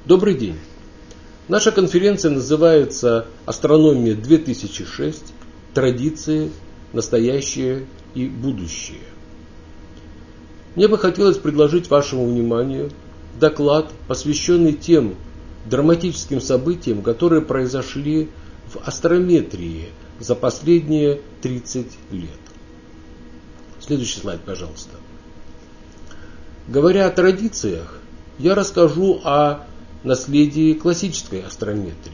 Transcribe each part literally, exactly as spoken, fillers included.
Добрый день. Наша конференция называется «Астрономия две тысячи шесть. Традиции, настоящее и будущее». Мне бы хотелось предложить вашему вниманию доклад, посвященный тем драматическим событиям, которые произошли в астрометрии за последние тридцать лет. Следующий слайд, пожалуйста. Говоря о традициях, я расскажу о наследии классической астрометрии.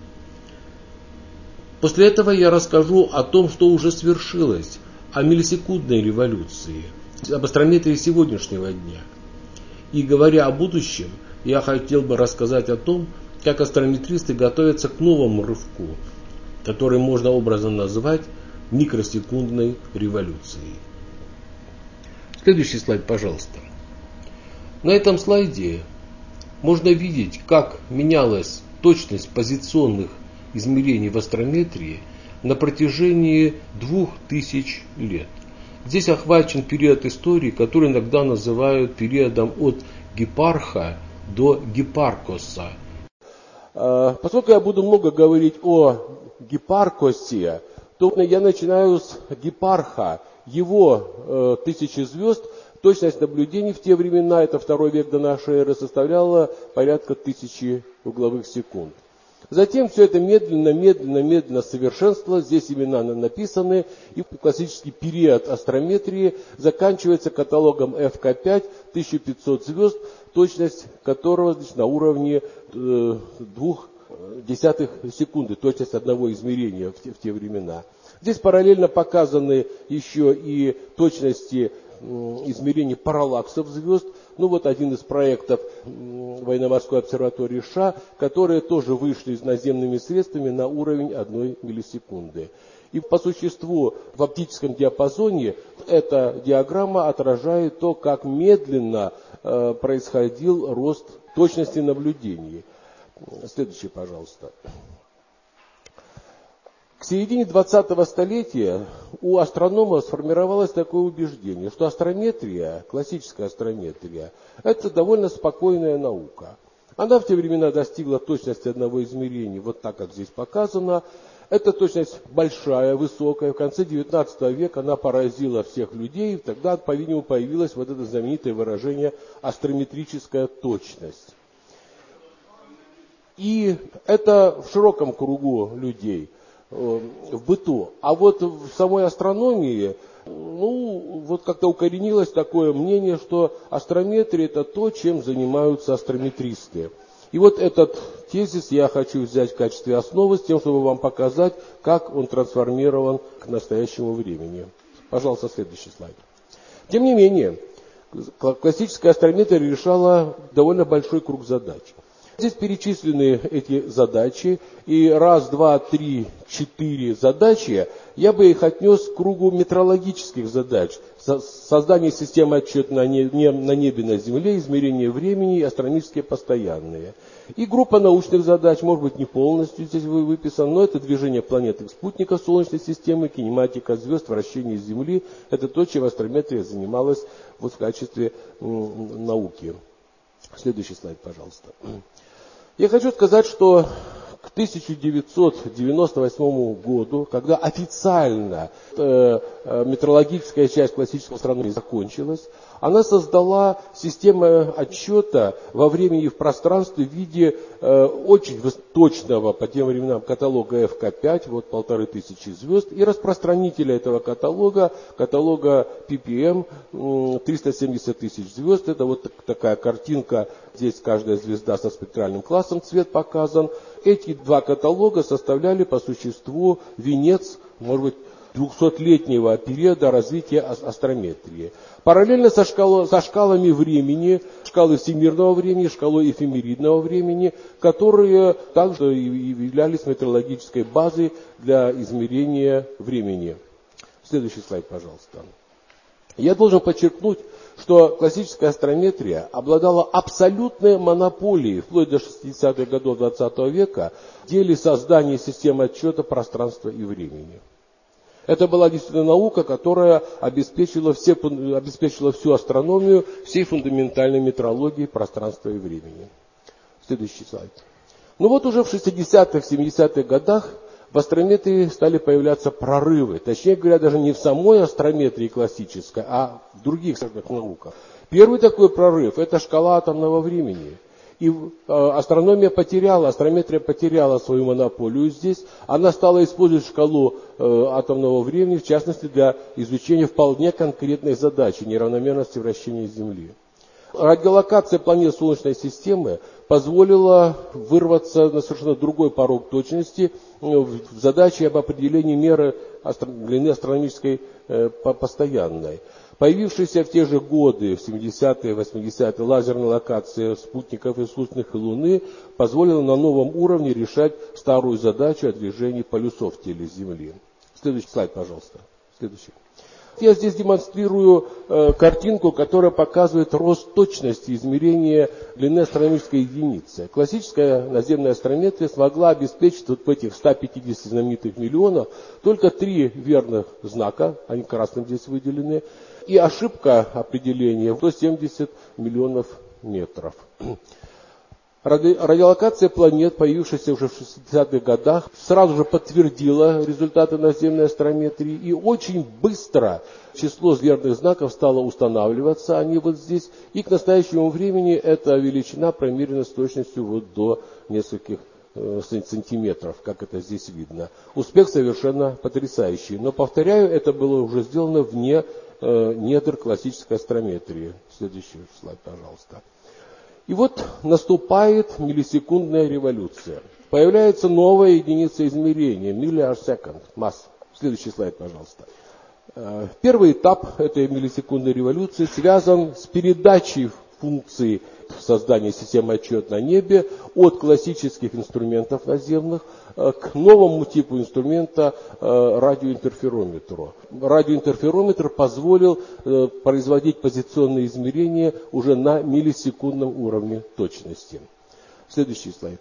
После этого я расскажу о том, что уже свершилось, о миллисекундной революции, об астрометрии сегодняшнего дня. И говоря о будущем, я хотел бы рассказать о том, как астрометристы готовятся к новому рывку, который можно образно назвать микросекундной революцией. Следующий слайд, пожалуйста. На этом слайде можно видеть, как менялась точность позиционных измерений в астрометрии на протяжении двух тысяч лет. Здесь охвачен период истории, который иногда называют периодом от Гипарха до Гипаркоса. Поскольку я буду много говорить о Гипаркосе, то я начинаю с Гипарха, его э, тысячи звезд. Точность наблюдений в те времена, это второй век до нашей эры, составляла порядка тысячи угловых секунд. Затем все это медленно, медленно, медленно совершенствовалось. Здесь имена написаны. И классический период астрометрии заканчивается каталогом эф ка пять, тысяча пятьсот звезд, точность которого, значит, на уровне э, двух десятых секунды, точность одного измерения в те, в те времена. Здесь параллельно показаны еще и точности измерений параллаксов звезд. Ну вот один из проектов военно-морской обсерватории США, которые тоже вышли с наземными средствами на уровень одной миллисекунды. И по существу в оптическом диапазоне эта диаграмма отражает то, как медленно э, происходил рост точности наблюдений. Следующий, пожалуйста. К середине двадцатого столетия у астрономов сформировалось такое убеждение, что астрометрия, классическая астрометрия, это довольно спокойная наука. Она в те времена достигла точности одного измерения, вот так, как здесь показано. Эта точность большая, высокая. В конце девятнадцатого века она поразила всех людей, и тогда, по-видимому, появилось вот это знаменитое выражение «астрометрическая точность». И это в широком кругу людей, в быту. А вот в самой астрономии, ну, вот как-то укоренилось такое мнение, что астрометрия — это то, чем занимаются астрометристы. И вот этот тезис я хочу взять в качестве основы, с тем, чтобы вам показать, как он трансформирован к настоящему времени. Пожалуйста, следующий слайд. Тем не менее, классическая астрометрия решала довольно большой круг задач. Здесь перечислены эти задачи, и раз, два, три, четыре задачи, я бы их отнес к кругу метрологических задач. Создание системы отчета на небе, на Земле, измерение времени и астрономические постоянные. И группа научных задач, может быть, не полностью здесь выписана, но это движение планет и спутников Солнечной системы, кинематика звезд, вращение Земли. Это то, чем астрометрия занималась вот в качестве науки. Следующий слайд, пожалуйста. Я хочу сказать, что к тысяча девятьсот девяносто восьмому году, когда официально э, э, метрологическая часть классической астрономии закончилась, она создала систему отсчета во времени и в пространстве в виде э, очень точного по тем временам каталога эф ка пять, вот полторы тысячи звезд, и распространителя этого каталога, каталога пи пи эм, э, триста семьдесят тысяч звезд. Это вот такая картинка, здесь каждая звезда со спектральным классом, цвет показан. Эти два каталога составляли по существу венец, может быть, двухсотлетнего периода развития астрометрии. Параллельно со, шкало, со шкалами времени, шкалы всемирного времени, шкалой эфемеридного времени, которые также являлись метрологической базой для измерения времени. Следующий слайд, пожалуйста. Я должен подчеркнуть, что классическая астрометрия обладала абсолютной монополией вплоть до шестидесятых годов двадцатого века в деле создания системы отсчета пространства и времени. Это была действительно наука, которая обеспечила, все, обеспечила всю астрономию, всей фундаментальной метрологии пространства и времени. Следующий слайд. Ну вот уже в шестидесятых, семидесятых годах в астрометрии стали появляться прорывы. Точнее говоря, даже не в самой астрометрии классической, а в других сложных науках. Первый такой прорыв – это шкала атомного времени. И э, астрономия потеряла, астрометрия потеряла свою монополию здесь. Она стала использовать шкалу э, атомного времени, в частности, для изучения вполне конкретной задачи – неравномерности вращения Земли. Радиолокация планет Солнечной системы позволила вырваться на совершенно другой порог точности в задаче об определении меры длины астрономической э, постоянной. Появившаяся в те же годы, в семидесятые, восьмидесятые, лазерная локация спутников искусственных и Луны позволила на новом уровне решать старую задачу о движении полюсов в теле Земли. Следующий слайд, пожалуйста. Следующий. Я здесь демонстрирую э, картинку, которая показывает рост точности измерения длины астрономической единицы. Классическая наземная астрометрия смогла обеспечить вот в этих ста пятидесяти знаменитых миллионах только три верных знака, они красным здесь выделены, и ошибка определения сто семьдесят миллионов метров. Радиолокация планет, появившаяся уже в шестидесятых годах, сразу же подтвердила результаты наземной астрометрии, и очень быстро число верных знаков стало устанавливаться, они вот здесь, и к настоящему времени эта величина промерена с точностью вот до нескольких э, сантиметров, как это здесь видно. Успех совершенно потрясающий, но, повторяю, это было уже сделано вне э, недр классической астрометрии. Следующий слайд, пожалуйста. И вот наступает миллисекундная революция. Появляется новая единица измерения, миллиард-секунд, масс. Следующий слайд, пожалуйста. Первый этап этой миллисекундной революции связан с передачей функции создания системы отчета на небе от классических инструментов наземных к новому типу инструмента радиоинтерферометру. Радиоинтерферометр позволил производить позиционные измерения уже на миллисекундном уровне точности. Следующий слайд.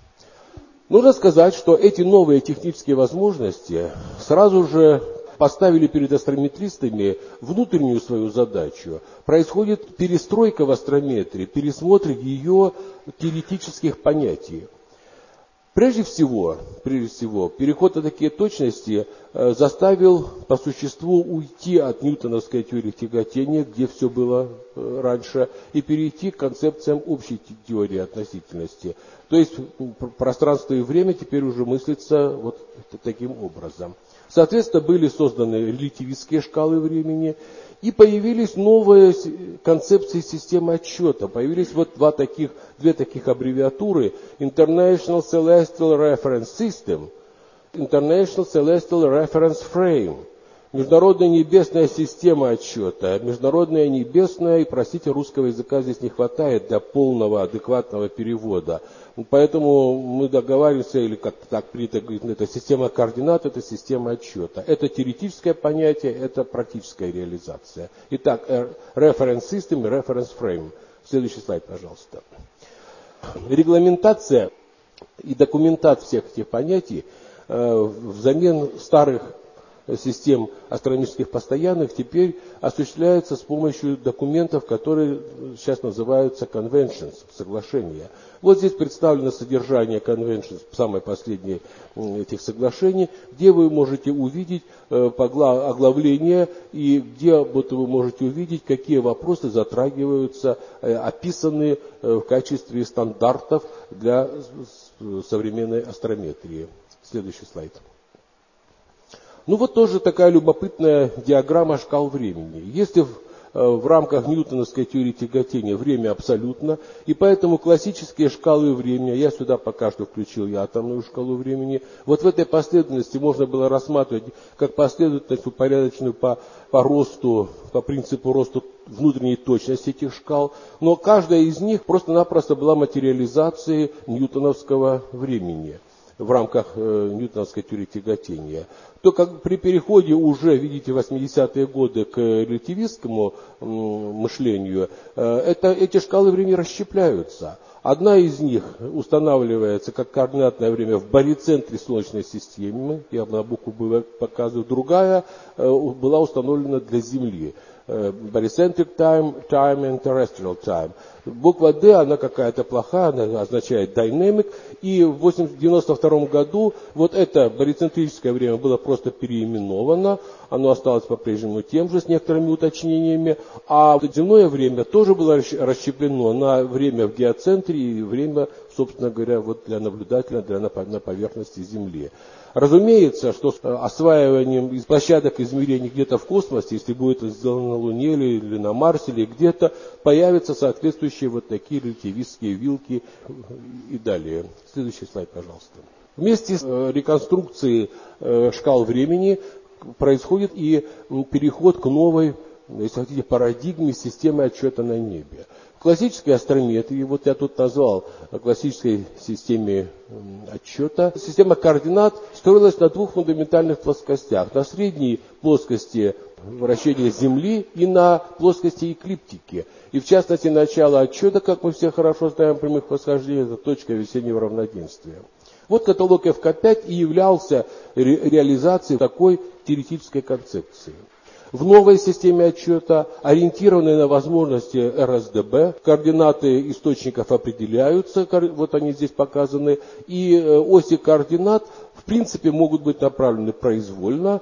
Нужно сказать, что эти новые технические возможности сразу же поставили перед астрометристами внутреннюю свою задачу. Происходит перестройка в астрометрии, пересмотр ее теоретических понятий. Прежде всего, прежде всего, переход на такие точности э, заставил по существу уйти от ньютоновской теории тяготения, где все было э, раньше, и перейти к концепциям общей теории относительности. То есть пространство и время теперь уже мыслится вот таким образом. Соответственно, были созданы релятивистские шкалы времени, и появились новые концепции системы отсчета. Появились вот два таких, две таких аббревиатуры: International Celestial Reference System, International Celestial Reference Frame. Международная небесная система отсчета. Международная небесная, и, простите, русского языка здесь не хватает для полного, адекватного перевода. Поэтому мы договариваемся, или как-то так принято говорить, это система координат, это система отсчета. Это теоретическое понятие, это практическая реализация. Итак, reference system и reference frame. Следующий слайд, пожалуйста. Регламентация и документация всех этих понятий э, взамен старых систем астрономических постоянных теперь осуществляется с помощью документов, которые сейчас называются conventions, соглашения. Вот здесь представлено содержание conventions, самое последнее этих соглашений, где вы можете увидеть оглавление и где вот вы можете увидеть, какие вопросы затрагиваются, описаны в качестве стандартов для современной астрометрии. Следующий слайд. Ну вот тоже такая любопытная диаграмма шкал времени. Если в, в рамках ньютоновской теории тяготения время абсолютно, и поэтому классические шкалы времени, я сюда пока что включил и атомную шкалу времени, вот в этой последовательности можно было рассматривать как последовательность упорядоченную по, по росту, по принципу роста внутренней точности этих шкал, но каждая из них просто-напросто была материализацией ньютоновского времени в рамках э, ньютоновской теории тяготения. То как при переходе уже, видите, в восьмидесятые годы к релятивистскому э, мышлению, э, это, эти шкалы времени расщепляются. Одна из них устанавливается как координатное время в барицентре Солнечной системы, я на букву Б показываю, другая э, была установлена для Земли. barycentric time, time and terrestrial time. Буква D, она какая-то плохая, она означает dynamic, и в девяносто втором году вот это барицентрическое время было просто переименовано, оно осталось по-прежнему тем же, с некоторыми уточнениями, а земное время тоже было расщеплено на время в геоцентре и время, собственно говоря, вот для наблюдателя, для на поверхности Земли. Разумеется, что с осваиванием из площадок измерений где-то в космосе, если будет это сделано на Луне или, или на Марсе, или где-то, появятся соответствующие вот такие релятивистские вилки и далее. Следующий слайд, пожалуйста. Вместе с реконструкцией шкал времени происходит и переход к новой, если хотите, парадигме системы отсчета на небе. В классической астрометрии, вот я тут назвал классической системе отсчета, система координат строилась на двух фундаментальных плоскостях. На средней плоскости вращения Земли и на плоскости эклиптики. И в частности, начало отсчета, как мы все хорошо знаем, прямых восхождений, это точка весеннего равноденствия. Вот каталог эф ка пять и являлся ре реализацией такой теоретической концепции. В новой системе отсчета, ориентированной на возможности эр эс дэ бэ, координаты источников определяются, вот они здесь показаны, и оси координат в принципе могут быть направлены произвольно,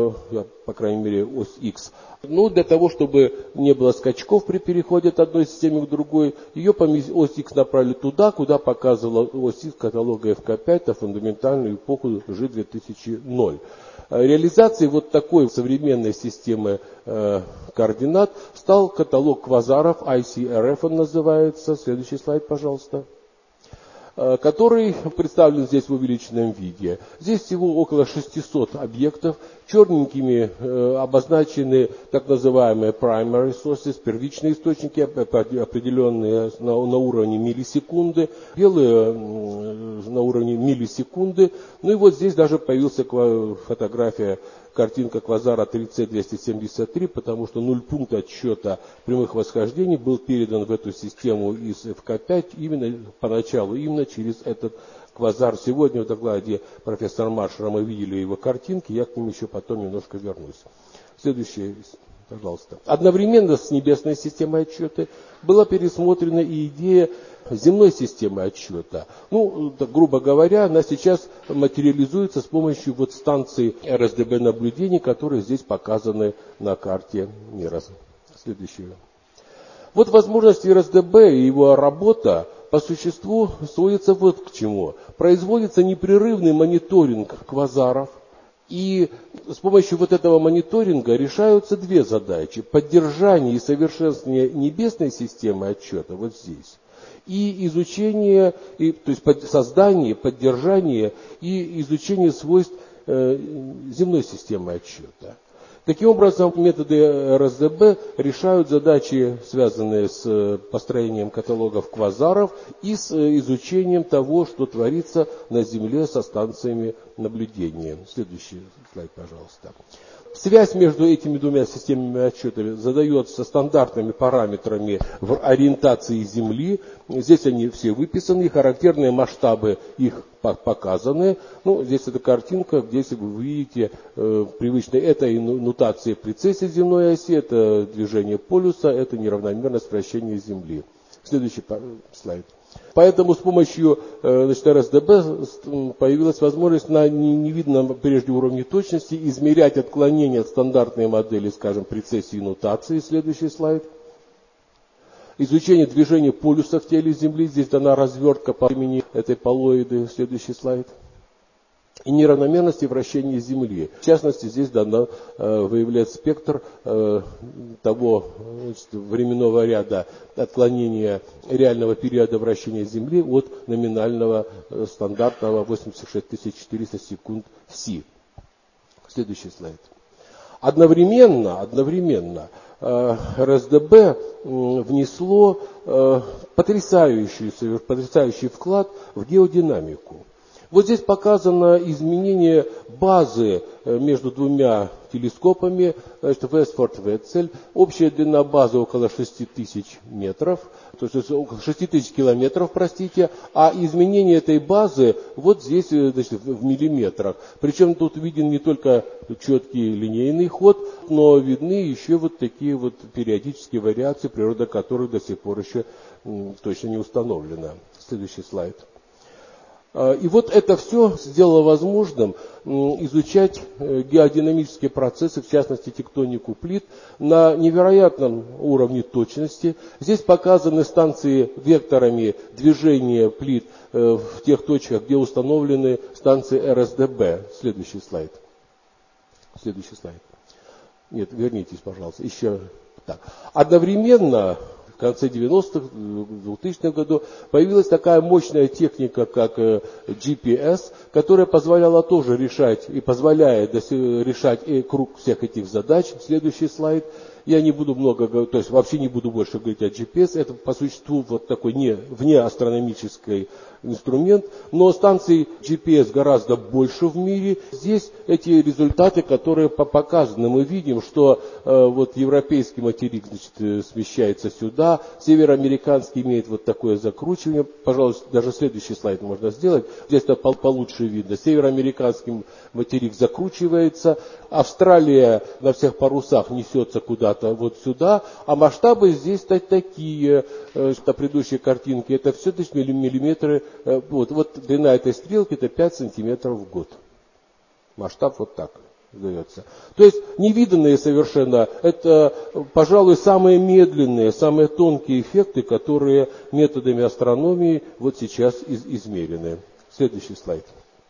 по крайней мере ось X. Но для того, чтобы не было скачков при переходе от одной системы к другой, ее ось X направили туда, куда показывала ось X каталога эф ка пять на фундаментальную эпоху жи две тысячи ноль. Реализацией вот такой современной системы э, координат стал каталог квазаров, ай си эр эф он называется, следующий слайд, пожалуйста, э, который представлен здесь в увеличенном виде. Здесь всего около шестисот объектов, черненькими э, обозначены так называемые primary sources, первичные источники, определенные на, на уровне миллисекунды, белые э, на уровне миллисекунды. Ну и вот здесь даже появилась фотография, картинка квазара три цэ двести семьдесят три, потому что нуль пункт отсчета прямых восхождений был передан в эту систему из эф ка пять именно поначалу, именно через этот квазар. Сегодня в докладе профессора Маршера мы видели его картинки, я к ним еще потом немножко вернусь. Следующий, пожалуйста. Одновременно с небесной системой отсчета была пересмотрена и идея земной системы отсчета. Ну, так, грубо говоря, она сейчас материализуется с помощью вот станций эр эс дэ бэ наблюдений, которые здесь показаны на карте мира. Следующее. Вот возможности эр эс дэ бэ и его работа по существу сводится вот к чему. Производится непрерывный мониторинг квазаров, и с помощью вот этого мониторинга решаются две задачи. Поддержание и совершенствование небесной системы отсчета вот здесь, и изучение, и, то есть под, создание, поддержание и изучение свойств э, земной системы отсчета. Таким образом, методы эр эс дэ бэ решают задачи, связанные с построением каталогов квазаров и с изучением того, что творится на Земле со станциями наблюдения. Следующий слайд, пожалуйста. Связь между этими двумя системами отсчета задается стандартными параметрами в ориентации Земли. Здесь они все выписаны, характерные масштабы их показаны. Ну, здесь эта картинка, здесь вы видите э, привычные, это и нутация прецессии земной оси, это движение полюса, это неравномерность вращения Земли. Следующий слайд. Поэтому с помощью значит, эр эс дэ бэ появилась возможность на невиданном прежде уровне точности измерять отклонения от стандартной модели, скажем, прецессии и нутации. Следующий слайд. Изучение движения полюса в теле Земли. Здесь дана развертка по имени этой полоиды. Следующий слайд. И неравномерности вращения Земли. В частности, здесь дано э, выявлять спектр э, того значит, временного ряда отклонения реального периода вращения Земли от номинального э, стандартного восемьдесят шесть тысяч четыреста секунд Си. Следующий слайд. Одновременно, одновременно э, эр эс дэ бэ э, внесло э, потрясающий, потрясающий вклад в геодинамику. Вот здесь показано изменение базы между двумя телескопами, значит, Вестфорд-Ветцель. Общая длина базы около шести тысяч метров, то есть около шести тысяч километров, простите, а изменение этой базы вот здесь, значит, в миллиметрах. Причем тут виден не только четкий линейный ход, но видны еще вот такие вот периодические вариации, природа которых до сих пор еще точно не установлена. Следующий слайд. И вот это все сделало возможным изучать геодинамические процессы, в частности тектонику плит, на невероятном уровне точности. Здесь показаны станции векторами движения плит в тех точках, где установлены станции эр эс дэ бэ. Следующий слайд. Следующий слайд. Нет, вернитесь, пожалуйста. Еще так. Одновременно в конце девяностых, в двухтысячных годах появилась такая мощная техника, как джи пи эс, которая позволяла тоже решать и позволяет решать и круг всех этих задач. Следующий слайд. Я не буду много говорить, то есть вообще не буду больше говорить о джи пи эс. Это по существу вот такой не, внеастрономический инструмент, но станций джи пи эс гораздо больше в мире. Здесь эти результаты, которые показаны, мы видим, что э, вот европейский материк, значит, смещается сюда, североамериканский имеет вот такое закручивание. Пожалуйста, даже следующий слайд можно сделать. Здесь это получше видно. Североамериканский материк закручивается, Австралия на всех парусах несется куда-то вот сюда, а масштабы здесь такие, э, что предыдущие картинки, это все тысячи миллиметры. Вот, вот длина этой стрелки это пять сантиметров в год. Масштаб вот так дается. То есть невиданные совершенно, это, пожалуй, самые медленные, самые тонкие эффекты, которые методами астрономии вот сейчас из, измерены. Следующий слайд.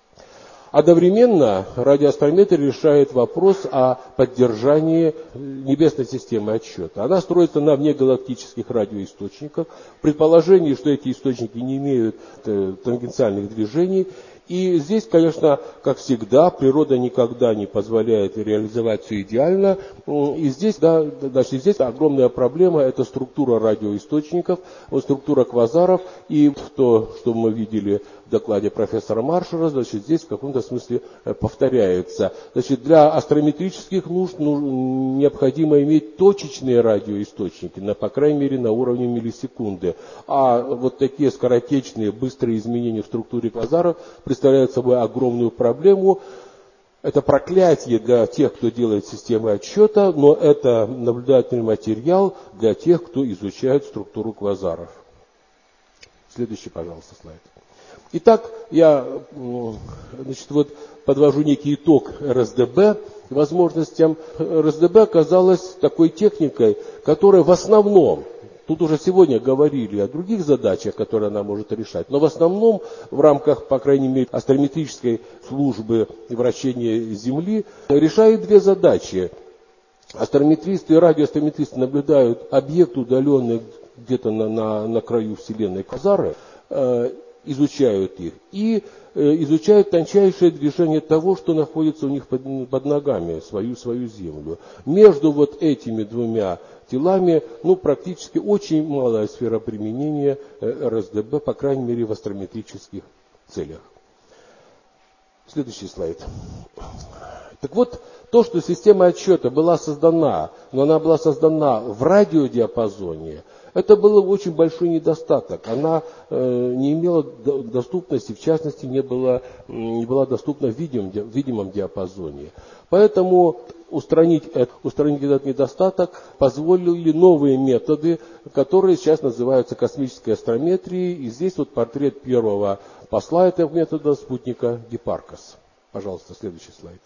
Одновременно радиоастрометрия решает вопрос о поддержании небесной системы отсчета. Она строится на внегалактических радиоисточниках, в предположении, что эти источники не имеют тангенциальных движений. И здесь, конечно, как всегда, природа никогда не позволяет реализовать все идеально. И здесь, да, значит, здесь огромная проблема – это структура радиоисточников, структура квазаров. И то, что мы видели в докладе профессора Маршера, значит, здесь в каком-то смысле повторяется. Значит, для астрометрических нужд ну, необходимо иметь точечные радиоисточники, на, по крайней мере, на уровне миллисекунды. А вот такие скоротечные, быстрые изменения в структуре квазаров представляют собой огромную проблему. Это проклятие для тех, кто делает системы отсчета, но это наблюдательный материал для тех, кто изучает структуру квазаров. Следующий, пожалуйста, слайд. Итак, я значит, вот подвожу некий итог эр эс дэ бэ возможностям. эр эс дэ бэ оказалась такой техникой, которая в основном, тут уже сегодня говорили о других задачах, которые она может решать, но в основном в рамках, по крайней мере, астрометрической службы вращения Земли решает две задачи. Астрометристы и радиоастрометристы наблюдают объект, удаленный где-то на, на, на краю Вселенной квазары, э, изучают их и э, изучают тончайшее движение того, что находится у них под, под ногами, свою, свою Землю. Между вот этими двумя телами, ну, практически очень малая сфера применения эр эс дэ бэ, по крайней мере, в астрометрических целях. Следующий слайд. Так вот, то, что система отсчета была создана, но она была создана в радиодиапазоне, это был очень большой недостаток. Она э, не имела доступности, в частности, не была, не была доступна в видимом, в видимом диапазоне. Поэтому устранить, устранить этот недостаток позволили новые методы, которые сейчас называются космической астрометрией. И здесь вот портрет первого посла этого метода, спутника Гипаркос. Пожалуйста, следующий слайд.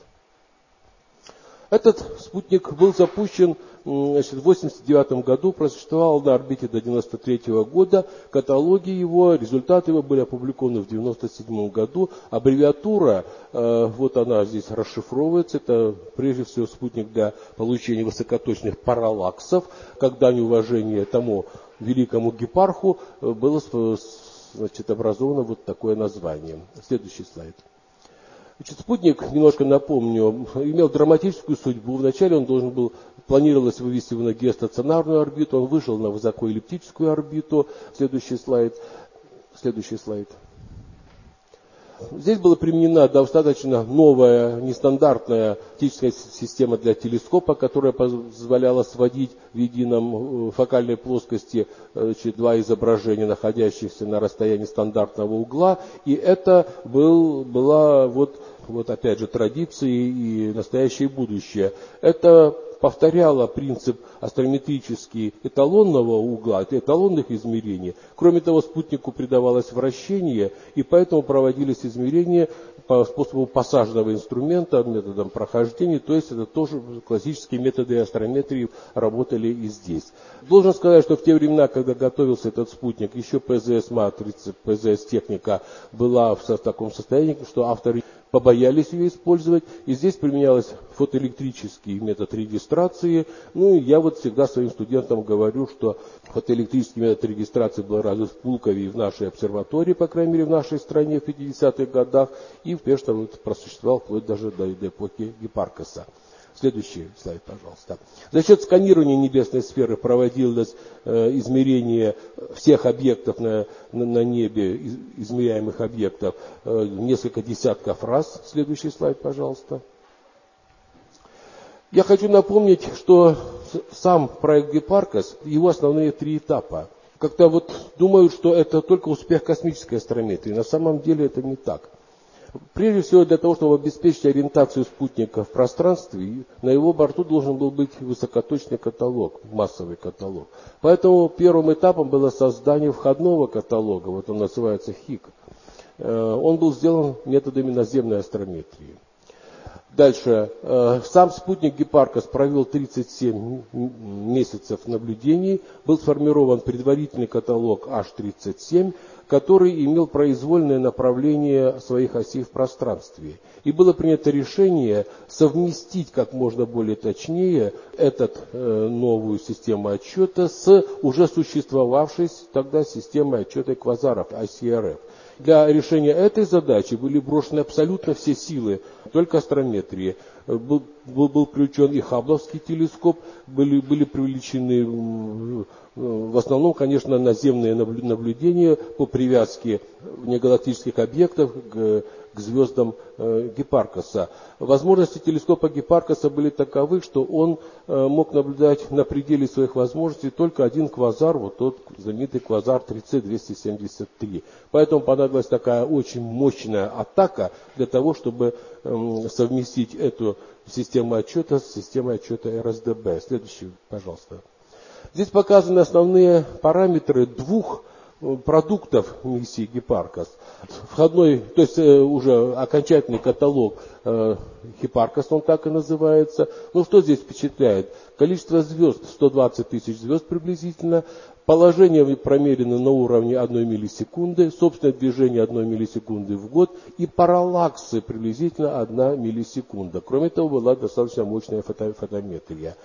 Этот спутник был запущен значит, в восемьдесят девятом году, просуществовал на орбите до девяносто третьего года. Каталоги его, результаты его были опубликованы в девяносто седьмом году. Аббревиатура, э, вот она здесь расшифровывается. Это прежде всего спутник для получения высокоточных параллаксов, когда неуважение тому великому Гипарху было значит, образовано вот такое название. Следующий слайд. Значит, спутник, немножко напомню, имел драматическую судьбу. Вначале он должен был, планировалось вывести его на геостационарную орбиту, он вышел на высокоэллиптическую орбиту. Следующий слайд. Следующий слайд. Здесь была применена достаточно новая, нестандартная оптическая система для телескопа, которая позволяла сводить в едином фокальной плоскости значит, два изображения, находящихся на расстоянии стандартного угла. И это был, была вот, вот опять же традиции и настоящее и будущее. Это повторяла принцип астрометрический эталонного угла, эталонных измерений. Кроме того, спутнику придавалось вращение, и поэтому проводились измерения по способу пассажного инструмента, методом прохождения, то есть это тоже классические методы астрометрии работали и здесь. Должен сказать, что в те времена, когда готовился этот спутник, еще ПЗС-матрица, ПЗС-техника была в таком состоянии, что авторы побоялись ее использовать, и здесь применялся фотоэлектрический метод регистрации. Ну и я вот всегда своим студентам говорю, что фотоэлектрический метод регистрации был развит в Пулкове и в нашей обсерватории, по крайней мере в нашей стране в пятидесятых годах, и успешно вот просуществовал вплоть даже до, до эпохи Гиппаркоса. Следующий слайд, пожалуйста. За счет сканирования небесной сферы проводилось э, измерение всех объектов на, на, на небе, из, измеряемых объектов, э, несколько десятков раз. Следующий слайд, пожалуйста. Я хочу напомнить, что сам проект Гиппаркос, его основные три этапа. Как-то вот думают, что это только успех космической астрометрии. На самом деле это не так. Прежде всего, для того, чтобы обеспечить ориентацию спутника в пространстве, на его борту должен был быть высокоточный каталог, массовый каталог. Поэтому первым этапом было создание входного каталога, вот он называется ХИК. Он был сделан методами наземной астрометрии. Дальше. Сам спутник Гиппаркос провел тридцать семь месяцев наблюдений. Был сформирован предварительный каталог эйч тридцать семь, который имел произвольное направление своих осей в пространстве. И было принято решение совместить как можно более точнее эту э, новую систему отсчета с уже существовавшей тогда системой отсчета квазаров, ай си ар эф. Для решения этой задачи были брошены абсолютно все силы, только астрометрии. Был, был, был включен и Хаббловский телескоп, были, были привлечены в основном, конечно, наземные наблюдения по привязке внегалактических объектов к, к звездам э, Гиппаркоса. Возможности телескопа Гиппаркоса были таковы, что он э, мог наблюдать на пределе своих возможностей только один квазар, вот тот знаменитый квазар тридцать двести семьдесят три. Поэтому понадобилась такая очень мощная атака для того, чтобы э, совместить эту систему отчета с системой отчета эр эс дэ бэ. Следующий, пожалуйста. Здесь показаны основные параметры двух продуктов миссии Гиппаркос. Входной, то есть уже окончательный каталог Гиппаркос, он так и называется. Ну что здесь впечатляет? Количество звезд, сто двадцать тысяч звезд приблизительно. Положение промерено на уровне одной миллисекунды, собственное движение одной миллисекунды в год и параллаксы приблизительно одна миллисекунда. Кроме того, была достаточно мощная фото фотометрия.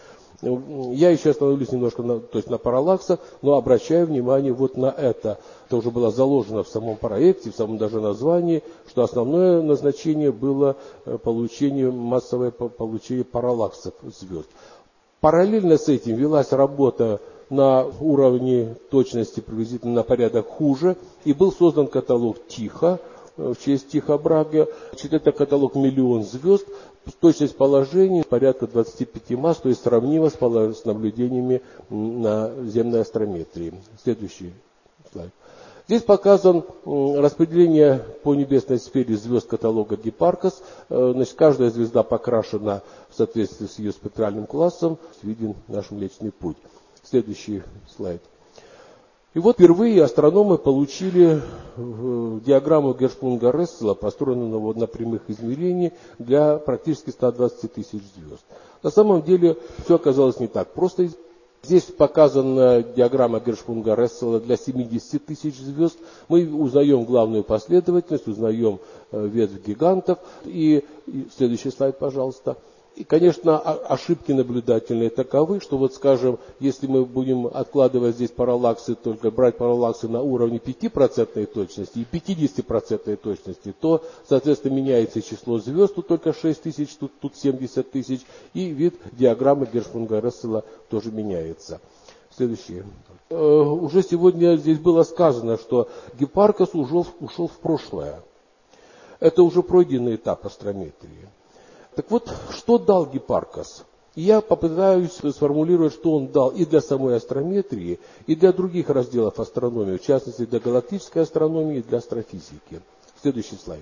Я еще остановлюсь немножко на, то есть на параллаксах, но обращаю внимание вот на это. Это уже было заложено в самом проекте, в самом даже названии, что основное назначение было получение, массовое получение параллаксов звезд. Параллельно с этим велась работа на уровне точности приблизительно на порядок хуже, и был создан каталог Тихо, в честь Тихо Браге. Это каталог миллион звезд, точность положения порядка двадцати пяти масс, то есть сравнимо с, с наблюдениями на земной астрометрии. Следующий слайд. Здесь показан распределение по небесной сфере звезд каталога Гиппаркос. Значит, каждая звезда покрашена в соответствии с ее спектральным классом. Виден наш Млечный Путь. Следующий слайд. И вот впервые астрономы получили диаграмму Гершпрунга-Рассела, построенную на прямых измерениях для практически ста двадцати тысяч звезд. На самом деле все оказалось не так просто. Здесь показана диаграмма Гершпрунга-Рассела для семидесяти тысяч звезд. Мы узнаем главную последовательность, узнаем ветвь гигантов. И, и следующий слайд, пожалуйста. И, конечно, ошибки наблюдательные таковы, что вот, скажем, если мы будем откладывать здесь параллаксы, только брать параллаксы на уровне пяти процентов точности и пятидесяти процентов точности, то, соответственно, меняется число звезд, тут только шесть тысяч, тут, тут семьдесят тысяч, и вид диаграммы Гершпрунга-Рассела тоже меняется. Следующее. Уже сегодня здесь было сказано, что Гиппаркос ушел, ушел в прошлое. Это уже пройденный этап астрометрии. Так вот, что дал Гиппаркос? Я попытаюсь сформулировать, что он дал и для самой астрометрии, и для других разделов астрономии, в частности, для галактической астрономии и для астрофизики. Следующий слайд.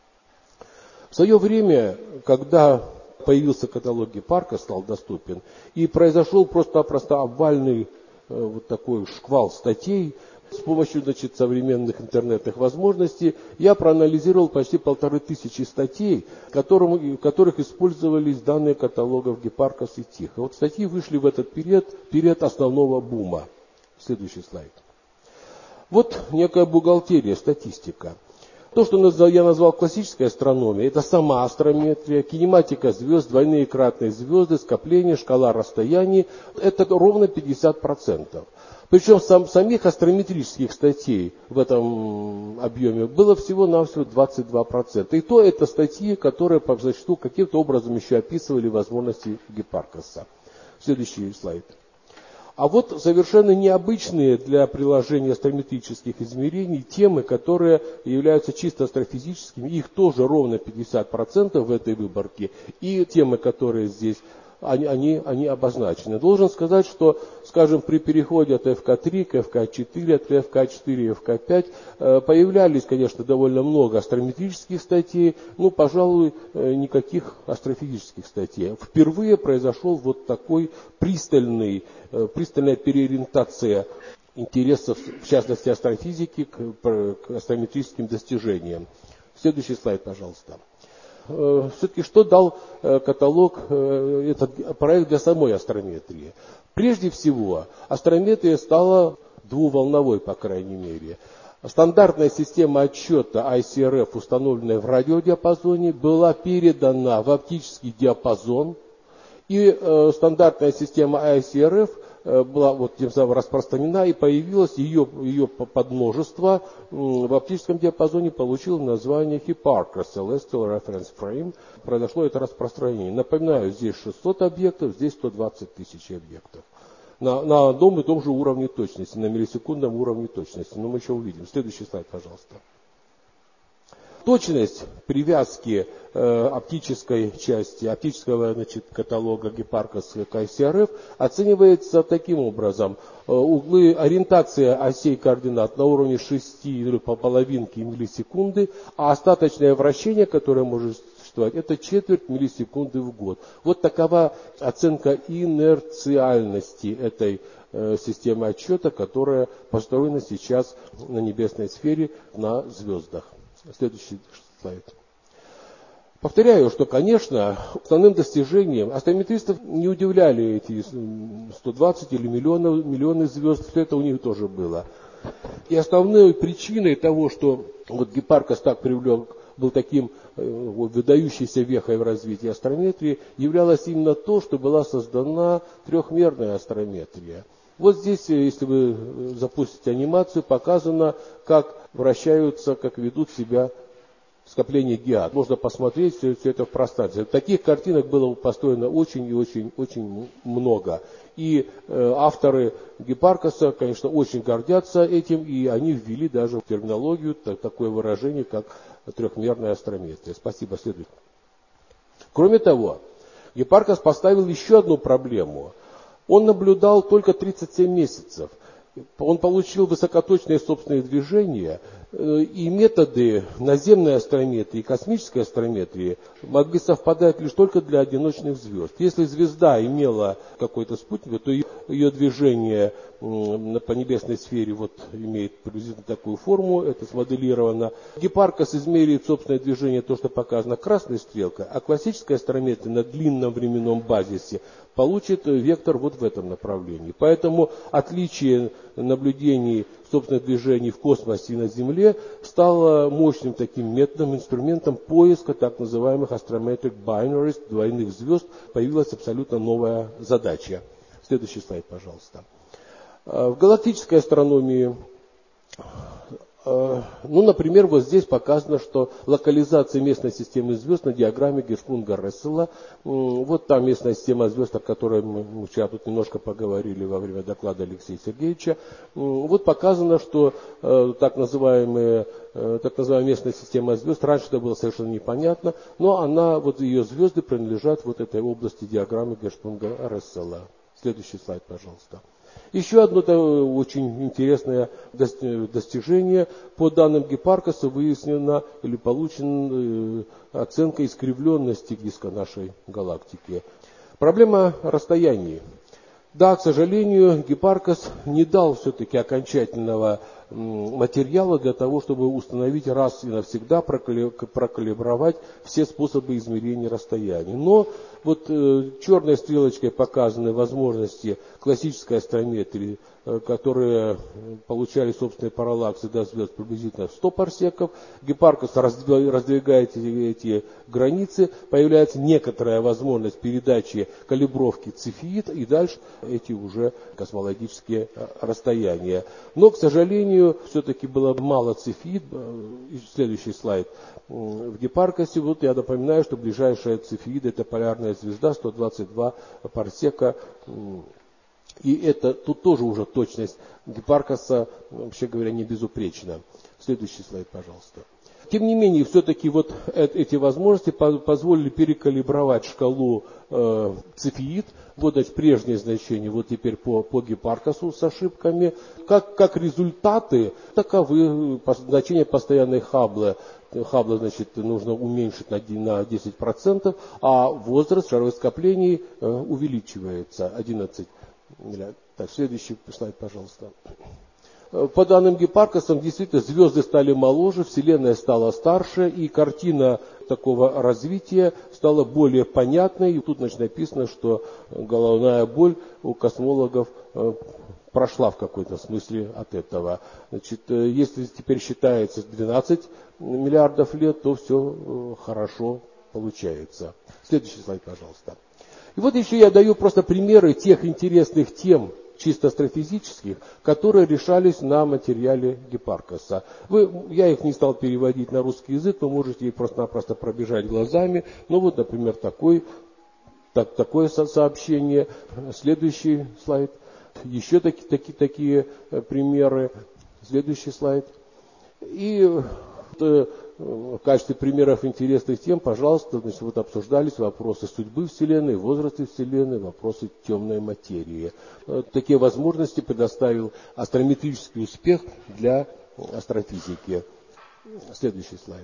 В свое время, когда появился каталог Гиппаркос, стал доступен, и произошел просто-напросто обвальный э, вот такой шквал статей, с помощью, значит, современных интернетных возможностей я проанализировал почти полторы тысячи статей, которым, в которых использовались данные каталогов Гиппаркос и Тихо. Вот статьи вышли в этот период, период основного бума. Следующий слайд. Вот некая бухгалтерия, статистика. То, что я назвал классической астрономией, это сама астрометрия, кинематика звезд, двойные и кратные звезды, скопление, шкала расстояний. Это ровно пятьдесят процентов. Причем сам, самих астрометрических статей в этом объеме было всего-навсего двадцать два процента. И то это статьи, которые по зачасту каким-то образом еще описывали возможности Гиппаркоса. Следующий слайд. А вот совершенно необычные для приложения астрометрических измерений темы, которые являются чисто астрофизическими, их тоже ровно пятьдесят процентов в этой выборке. И темы, которые здесь Они, они, они обозначены. Должен сказать, что, скажем, при переходе от эф ка три к эф ка четыре, от эф ка четыре и эф ка пять появлялись, конечно, довольно много астрометрических статей, но, пожалуй, никаких астрофизических статей. Впервые произошел вот такой пристальный, пристальная переориентация интересов, в частности, астрофизики к, к астрометрическим достижениям. Следующий слайд, пожалуйста. Все-таки что дал каталог, этот проект для самой астрометрии? Прежде всего, астрометрия стала двуволновой, по крайней мере. Стандартная система отсчета ай си ар эф, установленная в радиодиапазоне, была передана в оптический диапазон, и стандартная система ай си ар эф была вот тем самым распространена, и появилось ее, ее подмножество в оптическом диапазоне, получило название Hipparcos Celestial Reference Frame. Произошло это распространение. Напоминаю, здесь шестьсот объектов, здесь сто двадцать тысяч объектов. На, на одном и том же уровне точности, на миллисекундном уровне точности. Но мы еще увидим. Следующий слайд, пожалуйста. Точность привязки э, оптической части, оптического, значит, каталога Гиппаркос к ай си ар эф оценивается таким образом. Э, углы, ориентация осей координат на уровне шести или по половинке миллисекунды, а остаточное вращение, которое может существовать, это четверть миллисекунды в год. Вот такова оценка инерциальности этой э, системы отсчета, которая построена сейчас на небесной сфере на звездах. Следующий слайд. Повторяю, что, конечно, основным достижением астрометристов не удивляли эти сто двадцать или миллионы, миллионы звезд, все это у них тоже было. И основной причиной того, что вот Гиппаркос так привлек, был таким вот, выдающейся вехой в развитии астрометрии, являлось именно то, что была создана трехмерная астрометрия. Вот здесь, если вы запустите анимацию, показано, как вращаются, как ведут себя скопления геат. Можно посмотреть все, все это в пространстве. Таких картинок было построено очень и очень, очень много. И э, авторы Гиппаркоса, конечно, очень гордятся этим, и они ввели даже в терминологию так, такое выражение, как трехмерная астрометрия. Спасибо, следует. Кроме того, Гиппаркос поставил еще одну проблему. Он наблюдал только тридцать семь месяцев. Он получил высокоточные собственные движения, и методы наземной астрометрии и космической астрометрии могли совпадать лишь только для одиночных звезд. Если звезда имела какой-то спутник, то ее движение по небесной сфере вот имеет приблизительно такую форму, это смоделировано. Гиппаркос измеряет собственное движение, то, что показано красной стрелкой, а классическая астрометрия на длинном временном базисе получит вектор вот в этом направлении. Поэтому отличие наблюдений собственных движений в космосе и на Земле стало мощным таким методом, инструментом поиска так называемых astrometric binaries, двойных звезд. Появилась абсолютно новая задача. Следующий слайд, пожалуйста. В галактической астрономии Ну, например, вот здесь показано, что локализация местной системы звезд на диаграмме Гершфунда-Рассела. Вот та местная система звезд, о которой мы вчера тут немножко поговорили во время доклада Алексея Сергеевича. Вот показано, что так называемая, так называемая местная система звезд, раньше это было совершенно непонятно, но она, вот ее звезды принадлежат вот этой области диаграммы Гершфунда-Рассела. Следующий слайд, пожалуйста. Еще одно очень интересное достижение. По данным Гиппаркоса выяснена или получена оценка искривленности диска нашей галактики. Проблема расстояний. Да, к сожалению, Гиппаркос не дал все-таки окончательного материала для того, чтобы установить раз и навсегда, прокалибровать все способы измерения расстояний. Но вот э, черной стрелочкой показаны возможности классической астрометрии, э, которые получали собственные параллаксы до звезд приблизительно в сто парсеков. Гиппаркос раздвигает эти, эти границы, появляется некоторая возможность передачи калибровки цефеид и дальше эти уже космологические расстояния. Но, к сожалению, все-таки было мало цефеид. Следующий слайд. В Гиппаркосе, вот я напоминаю, что ближайшая цефеида — это полярная звезда, сто двадцать два парсека. И это тут тоже уже точность Гиппаркоса, вообще говоря, не безупречна. Следующий слайд, пожалуйста. Тем не менее, все-таки вот эти возможности позволили перекалибровать шкалу э, цефеид, вот значит, прежние значения, вот теперь по, по Гиппаркосу с ошибками. Как, как результаты, таковы значения постоянной Хаббла. Хаббла, значит, нужно уменьшить на десять процентов, а возраст шаровых скоплений э, увеличивается одиннадцать миллиардов. Так, следующий слайд, пожалуйста. По данным Гиппаркоса, действительно, звезды стали моложе, Вселенная стала старше, и картина такого развития стала более понятной. И тут, значит, написано, что головная боль у космологов прошла в какой-то смысле от этого. Значит, если теперь считается двенадцать миллиардов лет, то все хорошо получается. Следующий слайд, пожалуйста. И вот еще я даю просто примеры тех интересных тем, чисто астрофизических, которые решались на материале Гиппаркоса. Вы, я их не стал переводить на русский язык, вы можете их просто-напросто пробежать глазами. Ну вот, например, такой, так, такое сообщение. Следующий слайд. Еще таки, таки, такие примеры. Следующий слайд. И в качестве примеров интересных тем, пожалуйста, значит, вот обсуждались вопросы судьбы Вселенной, возраста Вселенной, вопросы темной материи. Такие возможности предоставил астрометрический успех для астрофизики. Следующий слайд.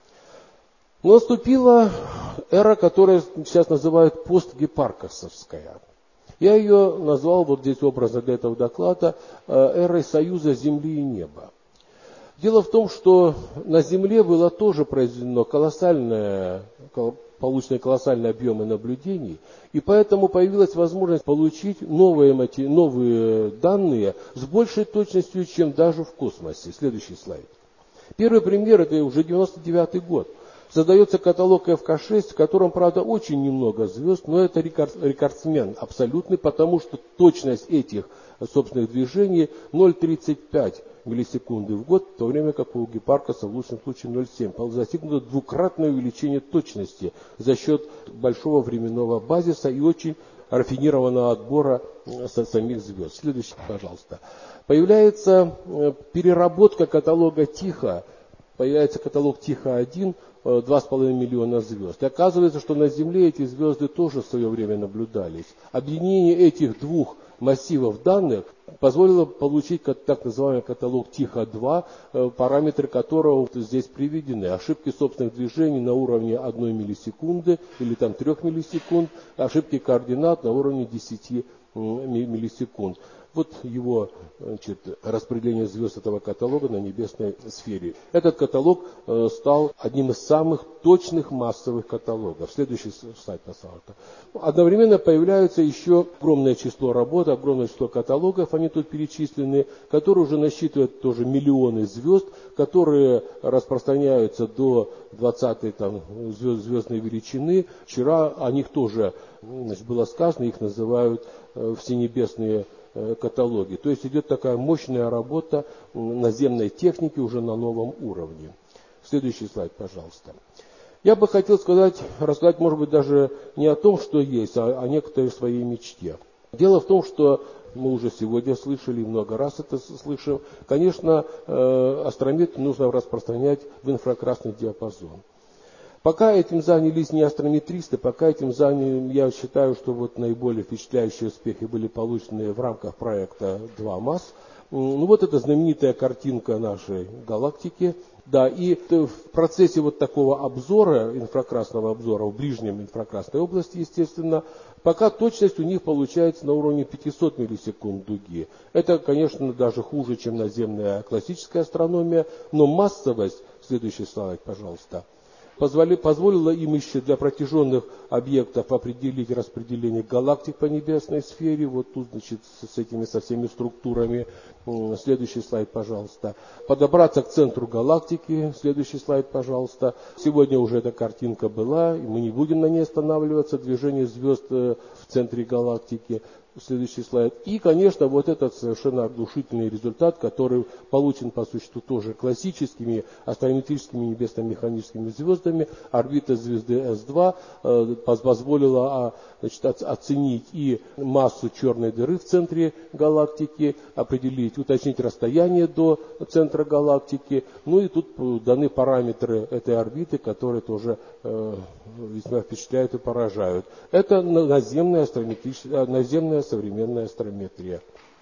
Но наступила эра, которую сейчас называют постгиппаркосовская. Я ее назвал вот здесь образно для этого доклада эрой союза Земли и неба. Дело в том, что на Земле было тоже произведено колоссальное, получены колоссальные объемы наблюдений, и поэтому появилась возможность получить новые, новые данные с большей точностью, чем даже в космосе. Следующий слайд. Первый пример — это уже девяносто девятый год. Создается каталог эф ка шесть, в котором, правда, очень немного звезд, но это рекорд, рекордсмен абсолютный, потому что точность этих собственных движений ноль целых тридцать пять миллисекунды в год, в то время как у Гиппаркоса в лучшем случае ноль целых семь. Достигнуто двукратное увеличение точности за счет большого временного базиса и очень рафинированного отбора со самих звезд. Следующий, пожалуйста. Появляется переработка каталога Тихо. Появляется каталог Тихо один, два с половиной миллиона звезд. И оказывается, что на Земле эти звезды тоже в свое время наблюдались. Объединение этих двух массивов данных позволило получить так называемый каталог Тихо два, параметры которого вот здесь приведены. Ошибки собственных движений на уровне одной миллисекунды или там трех миллисекунд, ошибки координат на уровне десяти миллисекунд. Вот его, значит, распределение звезд этого каталога на небесной сфере. Этот каталог э, стал одним из самых точных массовых каталогов. Следующий слайд, пожалуйста. Одновременно появляется еще огромное число работ, огромное число каталогов, они тут перечислены, которые уже насчитывают тоже миллионы звезд, которые распространяются до двадцатой там, звезд, звездной величины. Вчера о них тоже, значит, было сказано, их называют э, всенебесные каталоге. То есть идет такая мощная работа наземной техники уже на новом уровне. Следующий слайд, пожалуйста. Я бы хотел сказать, рассказать, может быть, даже не о том, что есть, а о некоторой своей мечте. Дело в том, что мы уже сегодня слышали, много раз это слышим, конечно, астрометрию нужно распространять в инфракрасный диапазон. Пока этим занялись не астрометристы, пока этим занялись, я считаю, что вот наиболее впечатляющие успехи были получены в рамках проекта два масс. Ну вот эта знаменитая картинка нашей галактики. Да, и в процессе вот такого обзора, инфракрасного обзора в ближнем инфракрасной области, естественно, пока точность у них получается на уровне пятисот миллисекунд дуги. Это, конечно, даже хуже, чем наземная классическая астрономия, но массовость, следующий слайд, пожалуйста, позволила им еще для протяженных объектов определить распределение галактик по небесной сфере. Вот тут, значит, с этими, со всеми структурами. Следующий слайд, пожалуйста. Подобраться к центру галактики. Следующий слайд, пожалуйста. Сегодня уже эта картинка была, и мы не будем на ней останавливаться. Движение звезд в центре галактики. Следующий слайд. И, конечно, вот этот совершенно оглушительный результат, который получен по существу тоже классическими астронометрическими небесно-механическими звездами. Орбита звезды эс два э, позволила, значит, оценить и массу черной дыры в центре галактики, определить, уточнить расстояние до центра галактики. Ну и тут даны параметры этой орбиты, которые тоже э, весьма впечатляют и поражают. Это наземная астронометрическая, наземная современная астрометрия.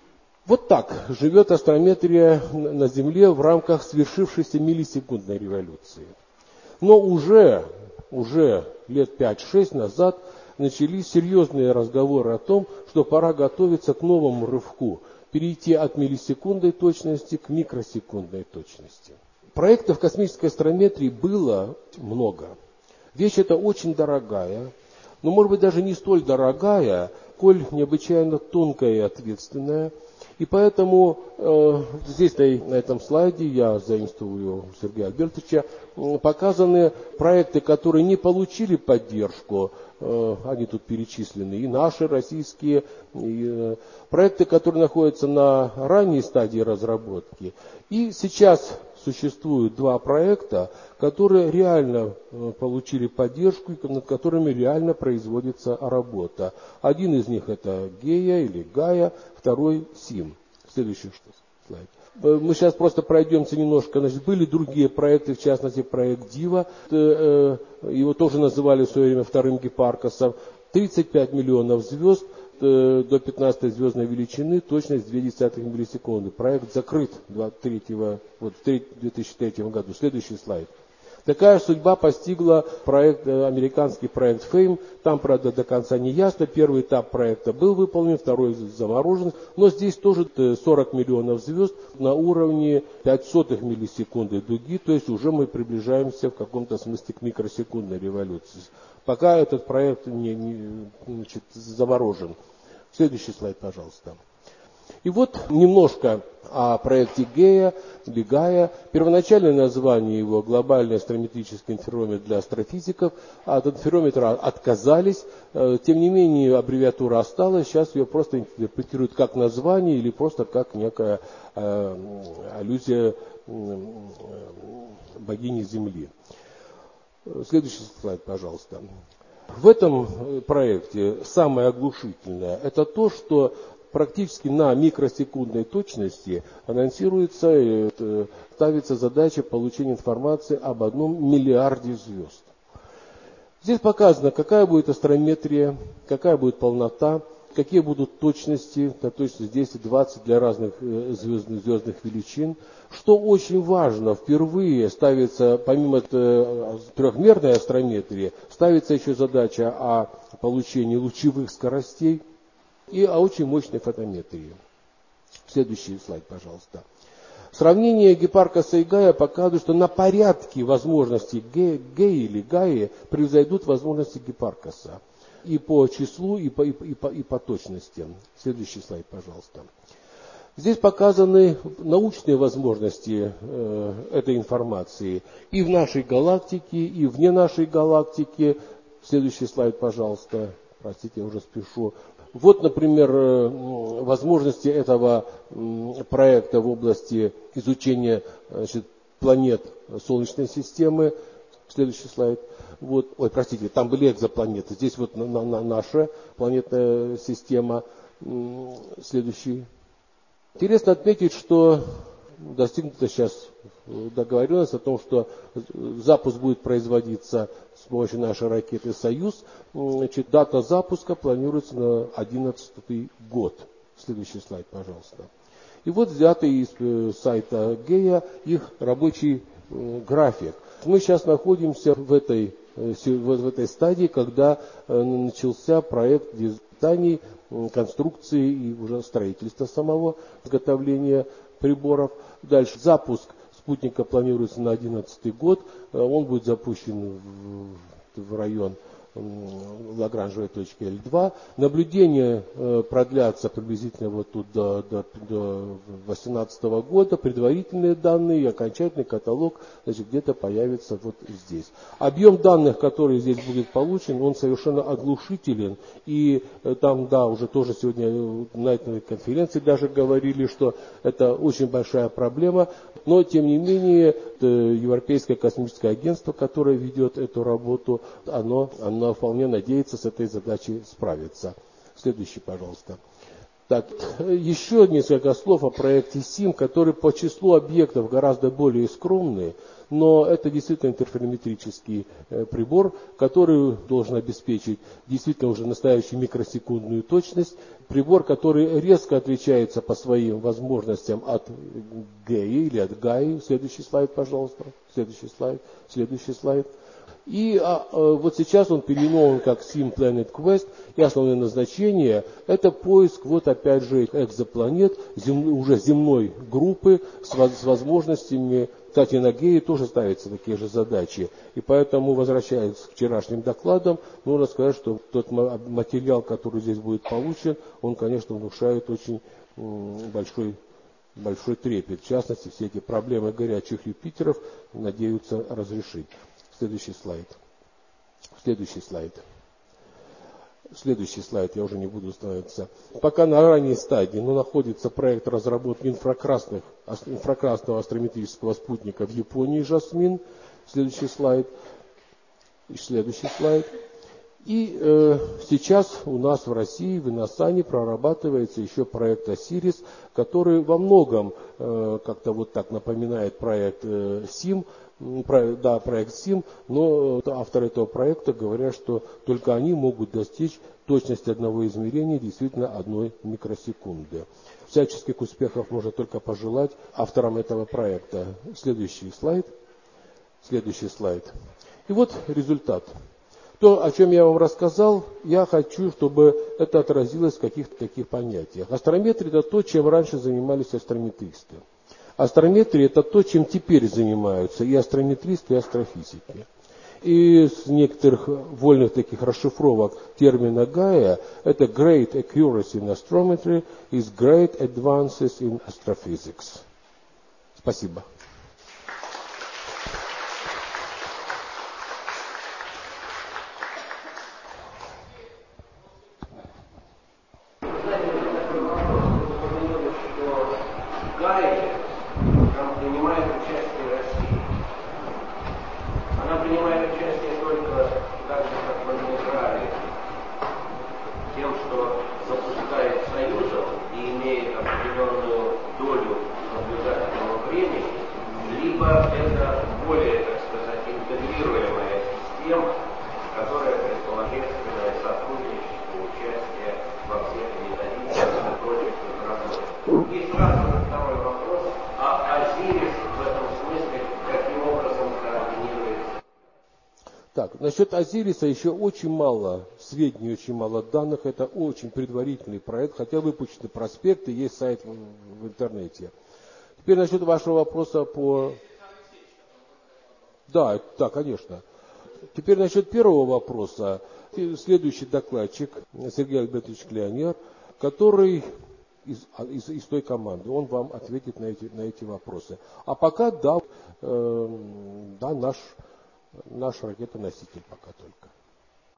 Вот так живет астрометрия на Земле в рамках свершившейся миллисекундной революции. Но уже, уже лет пять-шесть назад начались серьезные разговоры о том, что пора готовиться к новому рывку, перейти от миллисекундной точности к микросекундной точности. Проектов космической астрометрии было много. Вещь эта очень дорогая, но, может быть, даже не столь дорогая, коль необычайно тонкая и ответственная. И поэтому э, здесь на этом слайде я заимствую Сергея Альбертовича, э, показаны проекты, которые не получили поддержку, э, они тут перечислены, и наши российские, и, э, проекты, которые находятся на ранней стадии разработки. И сейчас существуют два проекта, которые реально получили поддержку и над которыми реально производится работа. Один из них это Гея или Гая, второй Сим. Следующий слайд. Мы сейчас просто пройдемся немножко. Значит, были другие проекты, в частности проект Дива. Его тоже называли в свое время вторым Гипаркосом. тридцать пять миллионов звезд до пятнадцатой звездной величины, точность две десятых миллисекунды. Проект закрыт двадцать третьего, вот, в две тысячи третьем году. Следующий слайд. Такая судьба постигла проект, американский проект фейм. Там, правда, до конца не ясно. Первый этап проекта был выполнен, второй заморожен. Но здесь тоже сорок миллионов звезд на уровне пять сотых миллисекунды дуги. То есть уже мы приближаемся в каком-то смысле к микросекундной революции. Пока этот проект не, не, значит, заморожен. Следующий слайд, пожалуйста. И вот немножко о проекте Гея, или Гая. Первоначальное название его — глобальный астрометрический интерферометр для астрофизиков. От интерферометра отказались. Тем не менее, аббревиатура осталась. Сейчас ее просто интерпретируют как название или просто как некая э, аллюзия э, богини Земли. Следующий слайд, пожалуйста. В этом проекте самое оглушительное — это то, что практически на микросекундной точности анонсируется, ставится задача получения информации об одном миллиарде звезд. Здесь показано, какая будет астрометрия, какая будет полнота, какие будут точности, на точность десять двадцать для разных звездных, звездных величин. Что очень важно, впервые ставится, помимо трехмерной астрометрии, ставится еще задача о получении лучевых скоростей и о очень мощной фотометрии. Следующий слайд, пожалуйста. Сравнение Гипаркоса и Гая показывает, что на порядке возможностей Геи или Гаи превзойдут возможности Гипаркоса. И по числу, и по, и, и, по, и по точности. Следующий слайд, пожалуйста. Здесь показаны научные возможности э, этой информации и в нашей галактике, и вне нашей галактики. Следующий слайд, пожалуйста. Простите, я уже спешу. Вот, например, возможности этого проекта в области изучения, значит, планет Солнечной системы. Следующий слайд. Вот, ой, простите, там были экзопланеты. Здесь вот на, на, наша планетная система. Следующий. Интересно отметить, что достигнута сейчас договоренность о том, что запуск будет производиться с помощью нашей ракеты «Союз». Значит, дата запуска планируется на одиннадцатый год. Следующий слайд, пожалуйста. И вот взятый из сайта Гея их рабочий график. Мы сейчас находимся в этой, в этой стадии, когда начался проект изданий, конструкции и уже строительства самого изготовления приборов. Дальше запуск спутника планируется на одиннадцатый год. Он будет запущен в, в район Лагранжевой точки Л два. Наблюдения э, продлятся приблизительно вот тут до, до, до две тысячи восемнадцатого года. Предварительные данные и окончательный каталог, значит, где-то появится вот здесь. Объем данных, который здесь будет получен, он совершенно оглушителен. И э, там, да, уже тоже сегодня на этой конференции даже говорили, что это очень большая проблема. Но, тем не менее, Европейское космическое агентство, которое ведет эту работу, оно, оно вполне надеется с этой задачей справиться. Следующий, пожалуйста. Так, еще несколько слов о проекте СИМ, который по числу объектов гораздо более скромный, но это действительно интерферометрический прибор, который должен обеспечить действительно уже настоящую микросекундную точность. Прибор, который резко отличается по своим возможностям от ГЭИ или от ГАИ. Следующий слайд, пожалуйста. Следующий слайд. Следующий слайд. И а, вот сейчас он переименован как Sim Planet Quest, и основное назначение – это поиск, вот опять же, экзопланет, зем, уже земной группы с, с возможностями. Кстати, на ГЕИ тоже ставятся такие же задачи. И поэтому, возвращаясь к вчерашним докладам, нужно сказать, что тот материал, который здесь будет получен, он, конечно, внушает очень большой, большой трепет. В частности, все эти проблемы горячих Юпитеров надеются разрешить. Следующий слайд. Следующий слайд. Следующий слайд, я уже не буду становиться. Пока на ранней стадии, но находится проект разработки инфракрасных, инфракрасного астрометрического спутника в Японии «Жасмин». Следующий слайд. И следующий слайд. И э, сейчас у нас в России, в Иносане, прорабатывается еще проект «Осирис», который во многом э, как-то вот так напоминает проект э, СИМ, про, да, проект СИМ, но авторы этого проекта говорят, что только они могут достичь точности одного измерения действительно одной микросекунды. Всяческих успехов можно только пожелать авторам этого проекта. Следующий слайд. Следующий слайд. И вот результат. То, о чем я вам рассказал, я хочу, чтобы это отразилось в каких-то таких понятиях. Астрометрия – это то, чем раньше занимались астрометристы. Астрометрия – это то, чем теперь занимаются и астрометристы, и астрофизики. И с некоторых вольных таких расшифровок термина Гая это Great Accuracy in Astrometry is Great Advances in Astrophysics. Спасибо. Насчет Осириса еще очень мало сведений, очень мало данных. Это очень предварительный проект, хотя выпущены проспекты, есть сайт в, в интернете. Теперь насчет вашего вопроса по... Да, да, конечно. Теперь насчет первого вопроса. Следующий докладчик, Сергей Альбертович Клеонер, который из, из, из той команды, он вам ответит на эти, на эти вопросы. А пока, да, э, да наш... Наш ракетоноситель пока только.